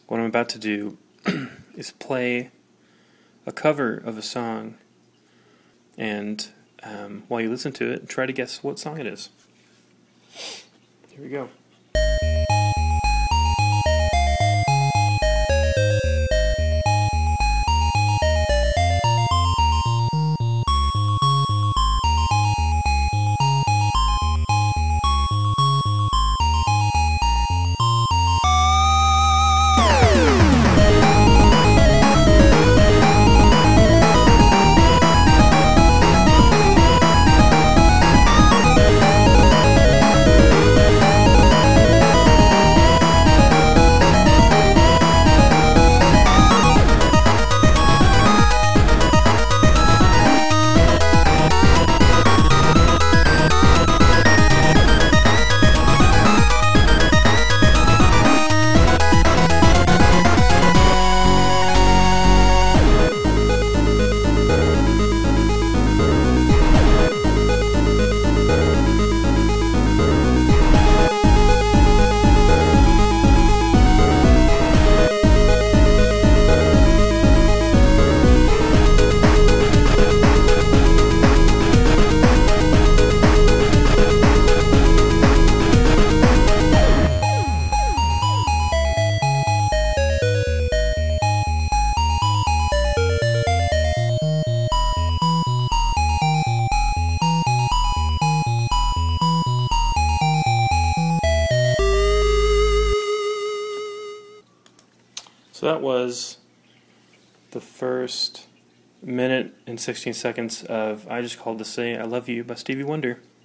What I'm about to do is play a cover of a song, and while you listen to it, try to guess what song it is. Here we go. So that was the first minute and 16 seconds of I Just Called to Say I Love You by Stevie Wonder.